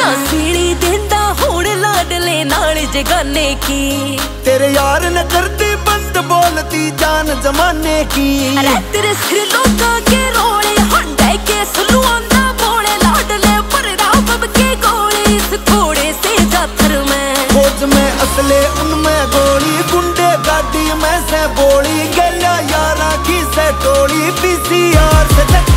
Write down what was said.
सीढ़ी देंदा होड़ लाडले नाल जगाने की। तेरे यार ने करती बंद बोलती जान जमाने की। अरे तेरे सिर लोका के रोले हंडे के सलुआंदा बोले लाडले पर राम के गोले इस थोड़े से जाथर में। फौज में असले उनमें गोली गुंडे गाड़ी में से बोली गया यारा की से टोली पीसीआर से